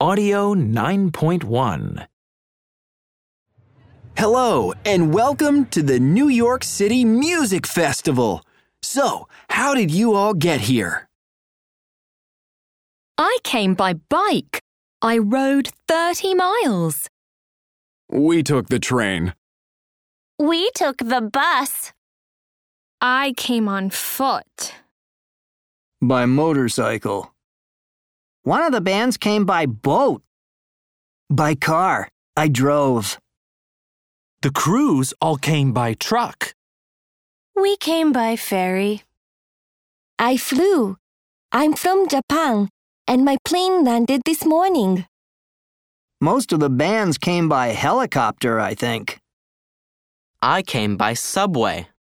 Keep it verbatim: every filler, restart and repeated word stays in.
Audio nine point one. Hello, and welcome to the New York City Music Festival. So, how did you all get here? I came by bike. I rode thirty miles. We took the train. We took the bus. I came on foot. By motorcycle. One of the bands came by boat. By car. I drove. The crews all came by truck. We came by ferry. I flew. I'm from Japan, and my plane landed this morning. Most of the bands came by helicopter, I think. I came by subway.